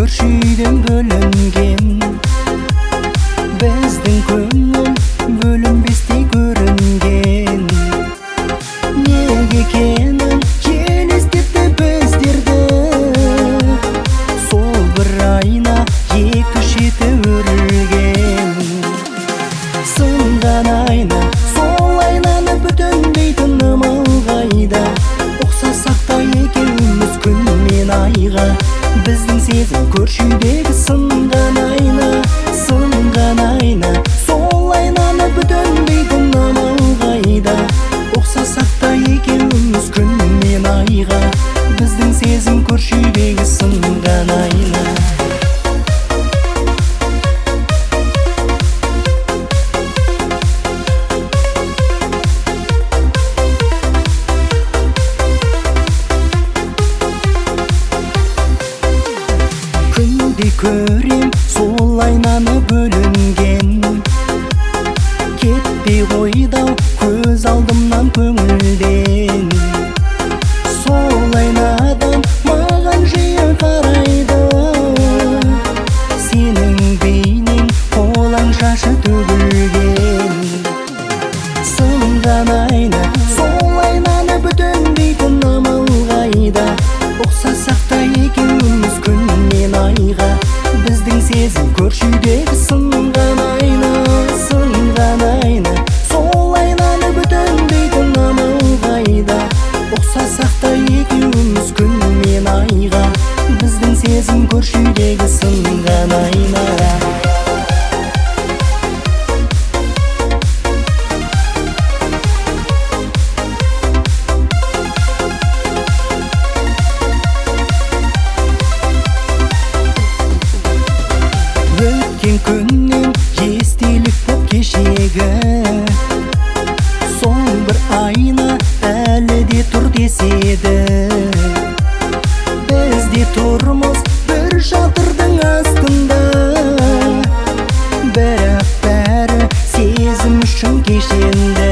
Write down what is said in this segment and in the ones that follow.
көршіден бөлінген, біздің көңіл бөлінбестей көрінген. Неге екенін елестетті біздерді, сол бір айна екі шеті өрілген. Сынған айна, сол айнаны бүтіндейтін амал қайда? Ұқсасақ та екеуміз күн мен айға, біздің сезім көршідегі сынған айна. Сынған айна, сол айнаны бүтіндейтін амал қайда? Ұқсасақ та екеуміз күн мен айға, біздің сезім көршідегі сынған айна. Күнде көрем сол айнаны бөлінген, кетпей қойдау көз алдымнан көңілден. Сол айнадан маған жиі қарайды, сенің бейнең қолаң шашы төгілген. Сынған айна, сол айнаны бүтіндейтін амал қайда? Ұқсасақ та екеуміз күн мен айға, біздің сезім көршідегі сынған айна. Сынған айна, сол айнаны бүтіндейтін амал қайда? Ұқсасақ та екеуміз күн мен айға, біздің сезім көршідегі сынған айна. Өткен күннен естелік боп кешегі, сол бір айна әлі де тұр деседі. Біз де тұрмыз бір шатырдың астында, бірақ бәрі сезім үшін кешенді.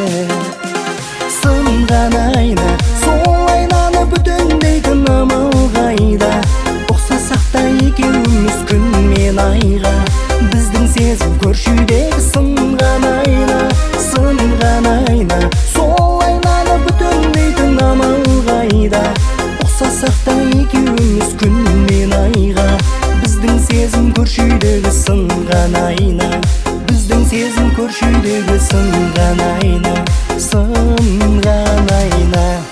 Сынған айна, сол айнаны бүтіндейтін амал қайда? Ұқсасақ та екеуміз күн мен айға, біздің сезім көршідегі сынған айна. Сынған айна, сол айнаны бүтіндейтін амал қайда? Ұқсасақ та екеуміз күн мен айға, біздің сезім көршідегі сынған айна. Біздің сезім көршідегі сынған айна. Сынған айна.